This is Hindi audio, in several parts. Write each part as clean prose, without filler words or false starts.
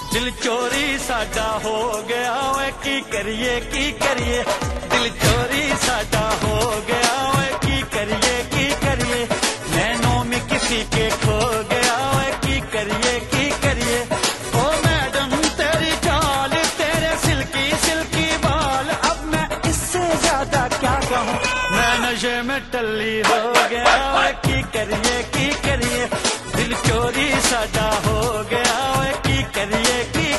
दिल चोरी साडा हो गया ओए की करिए दिल चोरी साडा हो गया ओए की करिए नैनों में किसी के खो गया ओए की करिए ओ मैडम तेरी चाल तेरे सिल्की सिल्की बाल अब मैं इससे ज्यादा क्या कहूँ मैं नशे में टल्ली हो गया ओए की करिए दिल चोरी साडा हो गया ओए की करिए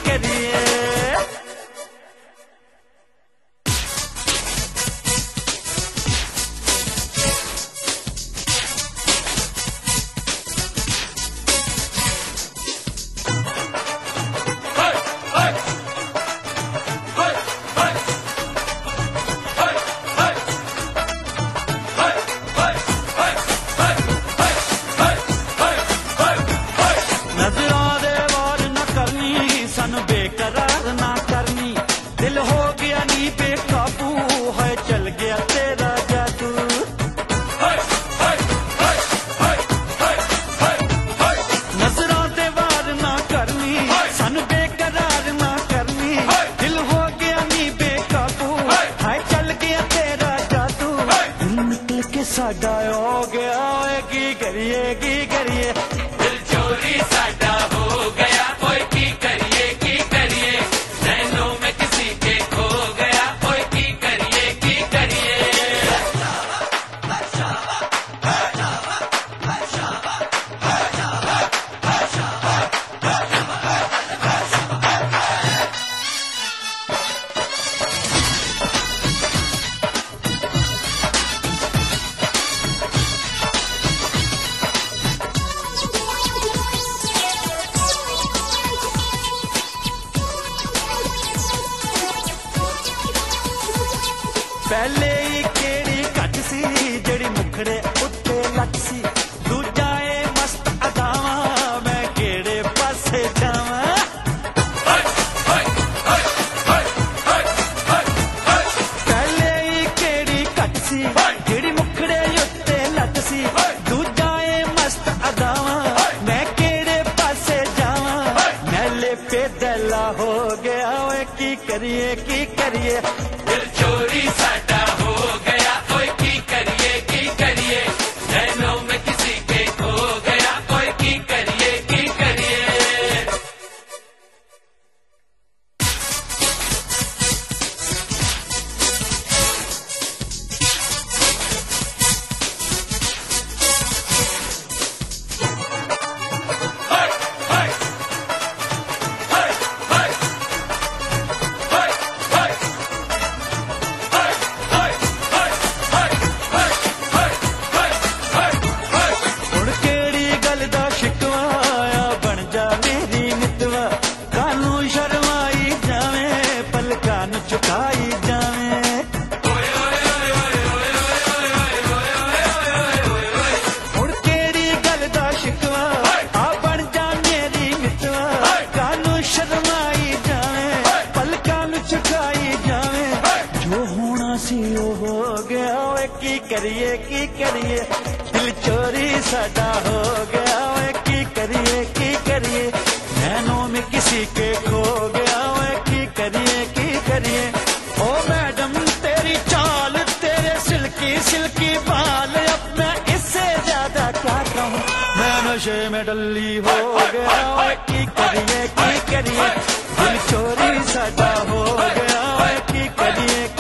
बेकरार ना करनी दिल हो गया नी बेकाबू है चल गया तेरा जादू नजरों दे वार ना करनी सन बेकरार ना करनी दिल हो गया नी बेकाबू है चल गया तेरा जादू दिल निकल के साडा हो गया की करिए दिल चोरी साडा हो गया कोई की करिए पहले ही केड़ी घट सी जड़ी मुखड़े उत्ते लट सी दूजा ए मस्त अदावा मैं केड़े पासे जावा पहले ही केड़ी घट सी जड़ी मुखड़े उत्ते लट सी दूजा ए मस्त अदावा मैं केड़े पासे जावा मैले पे दला हो गया ओए की करिए दिल चोरी साडा हो गया कोई की करिए नैनों में किसी के खो गया कोई की करिए चुकाई जावे हुण केड़ी गल दा शिकवा आ बन जा मेरी मितवा कानू शर्माई जावे पलकां नूं चुकाई जावे जो होना सी ओ हो गया ओए की करिए दिल चोरी साडा हो गया ओए की करिए नैनों में किसी के खो गया ओए की करिए ओ मैडम तेरी चाल तेरे सिल्की बाल अब मैं इससे ज्यादा क्या कहूँ मैं नशे में डल्ली हो गया ओए की करिए दिल चोरी साडा हो गया ओए की करिए